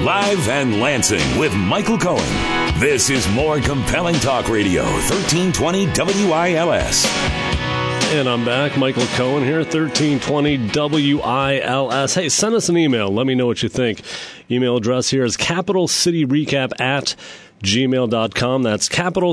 Live and Lansing with Michael Cohen. This is More Compelling Talk Radio, 1320 WILS. And I'm back. Michael Cohen here, 1320 WILS. Hey, send us an email. Let me know what you think. Email address here is capitalcityrecap@gmail.com. That's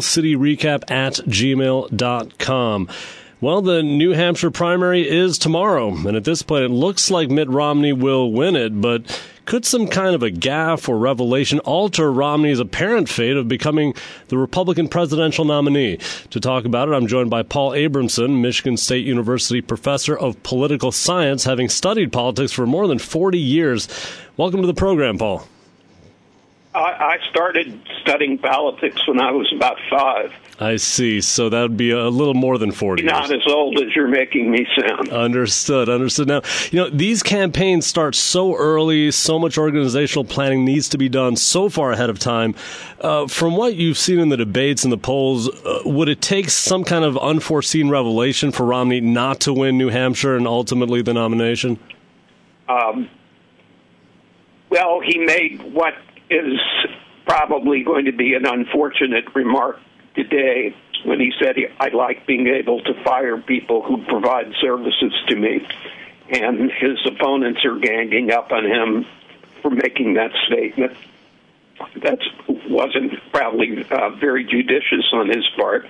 capitalcityrecap@gmail.com. Well, the New Hampshire primary is tomorrow, and at this point it looks like Mitt Romney will win it, but could some kind of a gaffe or revelation alter Romney's apparent fate of becoming the Republican presidential nominee? To talk about it, I'm joined by Paul Abramson, Michigan State University professor of political science, having studied politics for more than 40 years. Welcome to the program, Paul. I started studying politics when I was about 5. I see. So that would be a little more than 40 years. Not as old as you're making me sound. Understood. Now, these campaigns start so early, so much organizational planning needs to be done so far ahead of time. From what you've seen in the debates and the polls, would it take some kind of unforeseen revelation for Romney not to win New Hampshire and ultimately the nomination? Well, he made what is probably going to be an unfortunate remark today when he said, I like being able to fire people who provide services to me. And his opponents are ganging up on him for making that statement. That wasn't probably very judicious on his part.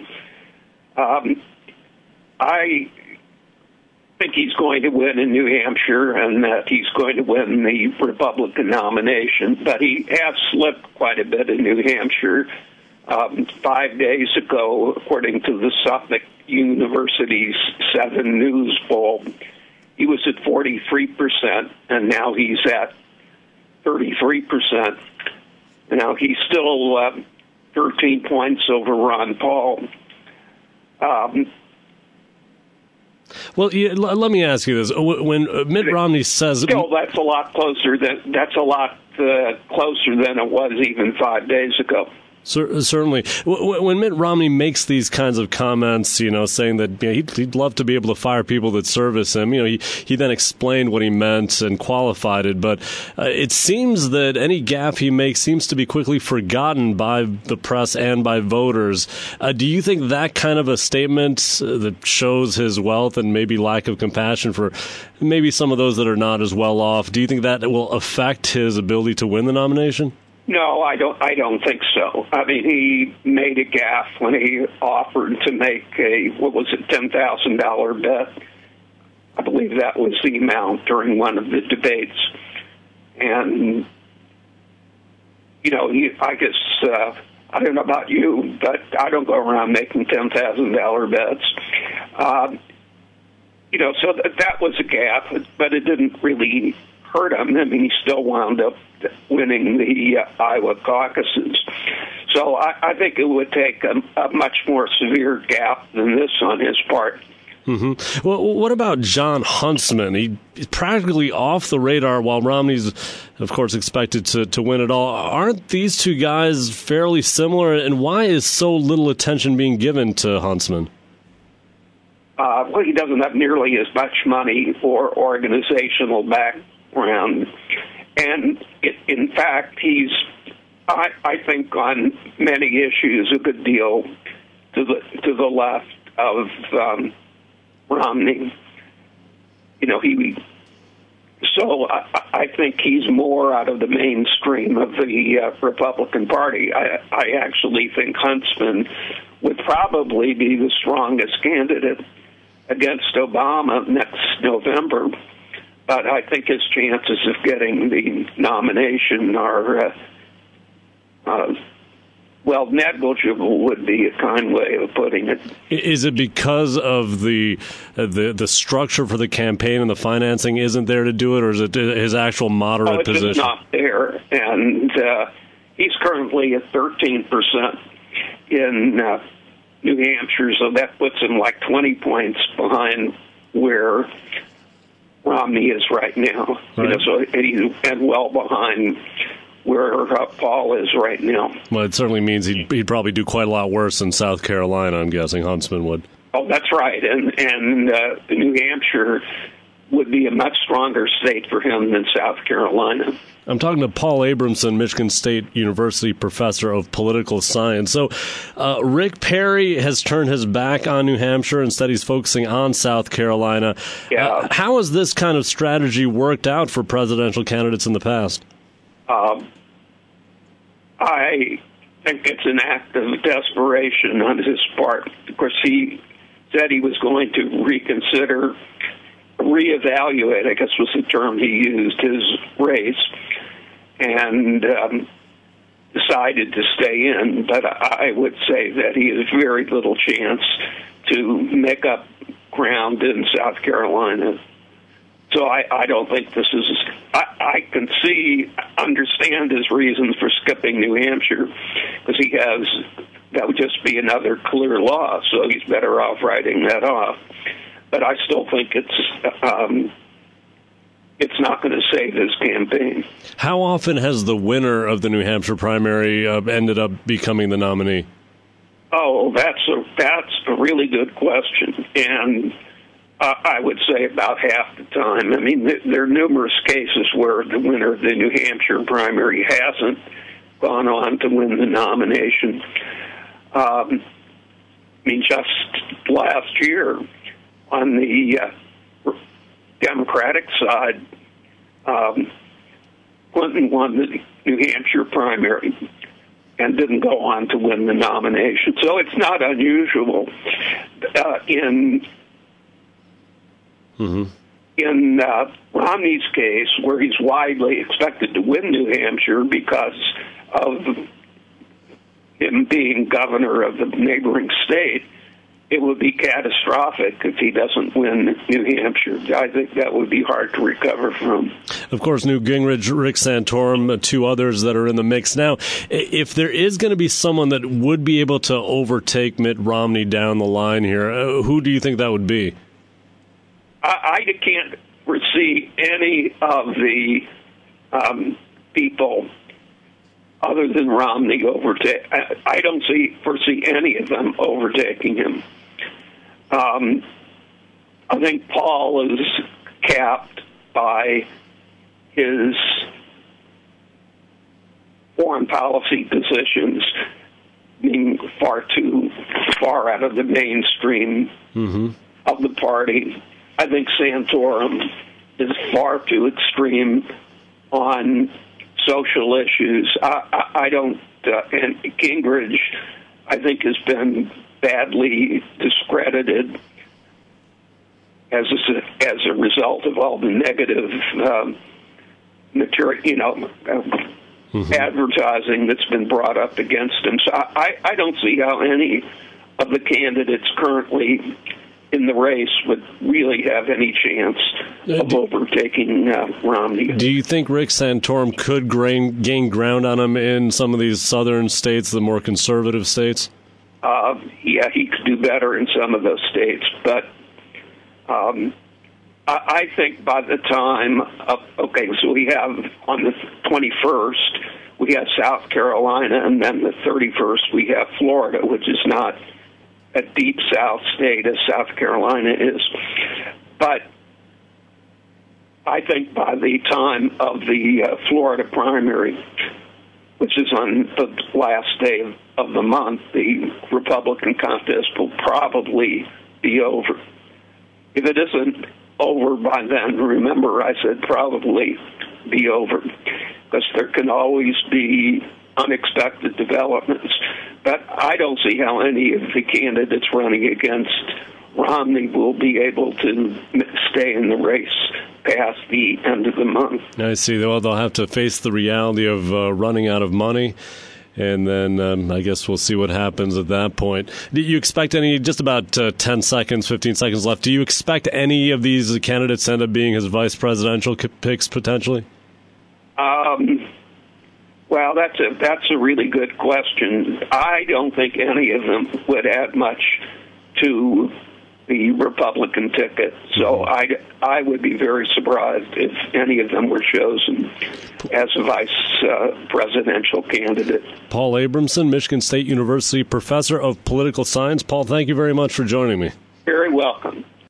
I think he's going to win in New Hampshire and that he's going to win the Republican nomination, but he has slipped quite a bit in New Hampshire. 5 days ago, according to the Suffolk University's 7 News poll, he was at 43%, and now he's at 33%. Now he's still 13 points over Ron Paul. Well, let me ask you this: when Mitt Romney says, "Still, that's a lot closer than it was even 5 days ago." Certainly. When Mitt Romney makes these kinds of comments, saying that he'd love to be able to fire people that service him, he then explained what he meant and qualified it. But it seems that any gaffe he makes seems to be quickly forgotten by the press and by voters. Do you think that kind of a statement that shows his wealth and maybe lack of compassion for maybe some of those that are not as well off, do you think that will affect his ability to win the nomination? No, I don't think so. I mean, he made a gaffe when he offered to make a $10,000 bet. I believe that was the amount during one of the debates. And, I guess, I don't know about you, but I don't go around making $10,000 bets. So that was a gaffe, but it didn't really hurt him. I mean, he still wound up winning the Iowa caucuses. So I think it would take a much more severe gap than this on his part. Mm-hmm. Well, what about Jon Huntsman? He's practically off the radar while Romney's, of course, expected to win it all. Aren't these two guys fairly similar, and why is so little attention being given to Huntsman? Well, he doesn't have nearly as much money or organizational background. And in fact, he's, I think, on many issues, a good deal to the left of Romney. So I think he's more out of the mainstream of the Republican Party. I actually think Huntsman would probably be the strongest candidate against Obama next November. But I think his chances of getting the nomination are, negligible would be a kind way of putting it. Is it because of the structure for the campaign and the financing isn't there to do it, or is it his actual moderate position? It's not there, and he's currently at 13% in New Hampshire, so that puts him like 20 points behind where Romney is right now. Right. And well behind where Paul is right now. Well, it certainly means he'd probably do quite a lot worse in South Carolina, I'm guessing, Huntsman would. Oh, that's right. And New Hampshire would be a much stronger state for him than South Carolina. I'm talking to Paul Abramson, Michigan State University professor of political science. So Rick Perry has turned his back on New Hampshire. Instead, he's focusing on South Carolina. Yeah. How has this kind of strategy worked out for presidential candidates in the past? I think it's an act of desperation on his part. Of course, he said he was going to reevaluate, I guess was the term he used, his race, and decided to stay in. But I would say that he has very little chance to make up ground in South Carolina. So I don't think this is... I can understand his reasons for skipping New Hampshire, because that would just be another clear loss, so he's better off writing that off. But I still think it's not going to save his campaign. How often has the winner of the New Hampshire primary ended up becoming the nominee? Oh, that's a really good question, and I would say about half the time. I mean, there are numerous cases where the winner of the New Hampshire primary hasn't gone on to win the nomination. I mean, just last year on the Democratic side, Clinton won the New Hampshire primary and didn't go on to win the nomination. So it's not unusual in Romney's case, where he's widely expected to win New Hampshire because of him being governor of the neighboring state. It would be catastrophic if he doesn't win New Hampshire. I think that would be hard to recover from. Of course, Newt Gingrich, Rick Santorum, two others that are in the mix now. If there is going to be someone that would be able to overtake Mitt Romney down the line here, who do you think that would be? I can't foresee any of the people other than Romney I don't foresee any of them overtaking him. I think Paul is capped by his foreign policy positions being far too far out of the mainstream of the party. I think Santorum is far too extreme on social issues. I don't, and Gingrich, I think, has been badly discredited as a result of all the negative material, advertising that's been brought up against him. So I don't see how any of the candidates currently in the race would really have any chance of overtaking Romney. Do you think Rick Santorum could gain ground on him in some of these southern states, the more conservative states? Yeah, he could do better in some of those states, but I think by the time so we have on the 21st, we have South Carolina, and then the 31st, we have Florida, which is not a deep South state as South Carolina is. But I think by the time of the Florida primary, which is on the last day of the month, the Republican contest will probably be over. If it isn't over by then, remember I said probably be over, because there can always be unexpected developments. But I don't see how any of the candidates running against Romney will be able to stay in the race past the end of the month. I see. Well, they'll have to face the reality of running out of money, and then I guess we'll see what happens at that point. Do you expect any, just about 10 seconds, 15 seconds left, do you expect any of these candidates to end up being his vice presidential picks potentially? Well, that's a really good question. I don't think any of them would add much to the Republican ticket, so I would be very surprised if any of them were chosen as a vice presidential candidate. Paul Abramson, Michigan State University professor of political science. Paul, thank you very much for joining me. Very welcome.